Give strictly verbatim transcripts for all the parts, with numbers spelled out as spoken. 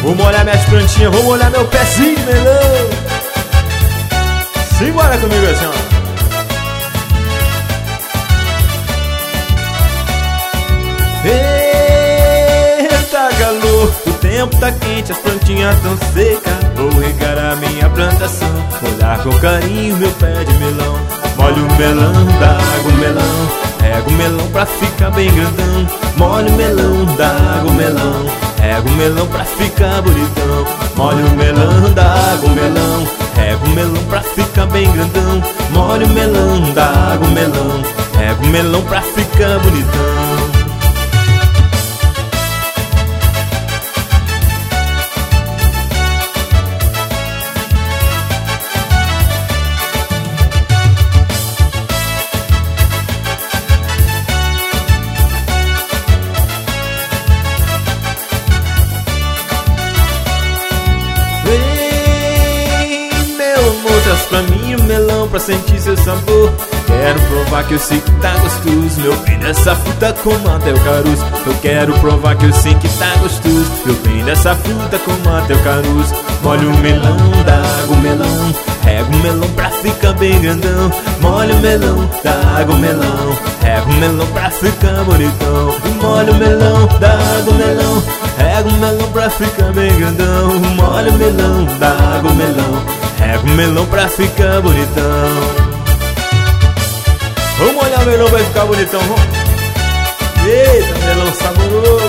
Vou molhar minhas plantinhas, vou molhar meu pezinho, melão. Simbora comigo assim, ó. Eita calor, o tempo tá quente, as plantinhas tão secas. Vou regar a minha plantação, molhar com carinho meu pé de melão. Molho o melão, dá água o melão, rego o melão pra ficar bem grandão. Molho o melão, dá água o melão, rego o melão pra ficar bonitão. Molho o melão, dá água o melão, rego o melão pra ficar bem grandão. Molho o melão, dá água o melão, rego o melão pra ficar bonitão. Traz pra mim o melão pra sentir seu sabor. Quero provar que eu sei que tá gostoso. Meu bem dessa fruta como até o caroço. Eu quero provar que eu sei que tá gostoso. Meu bem dessa fruta como até o caroço. Molho o melão, dá água o melão, rego o melão pra ficar bem grandão. Molho o melão, dá água o melão, rego o melão pra ficar bonitão. Molho o melão, dá água o melão, rego o melão pra ficar bem grandão. Molho o melão, dá água o melão, rego o melão pra ficar bonitão. Vamos olhar o melão pra ficar bonitão, vamos. Eita, melão saboroso.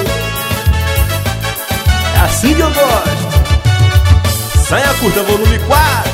É assim que eu gosto. Saia curta, volume quatro.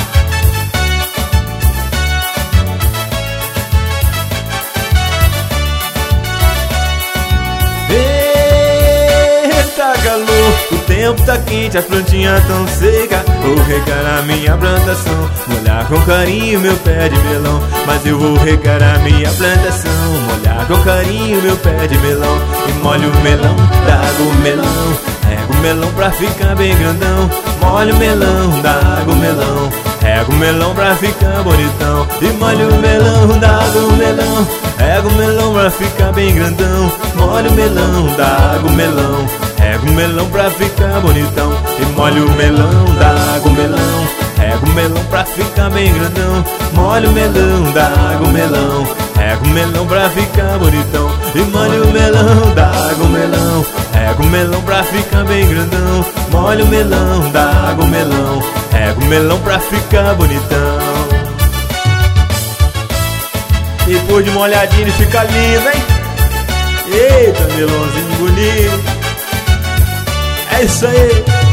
Eita calor, o tempo tá quente, as plantinhas tão secas. Vou regar a minha plantação, molhar com carinho meu pé de melão. Mas eu vou regar a minha plantação, molhar com carinho meu pé de melão. E molho o melão, dá água o melão, rego o melão pra ficar bem grandão. Molho o melão, dá água o melão, rego o melão pra ficar bonitão. E molho o melão, dá água o melão, rego o melão pra ficar bem grandão. Molho o melão, dá água o melão, rego o melão pra ficar bonitão. E molho o melão, dá água o melão, rego o melão pra ficar bem grandão. Molho o melão, dá água o melão, rego o melão pra ficar bonitão. E molho o melão, dá água o melão, rego o melão pra ficar bem grandão. Molho o melão, dá água o melão, rego o melão pra ficar bonitão. Depois de molhadinho ele fica lindo, hein? Eita, melãozinho bonito. É isso aí.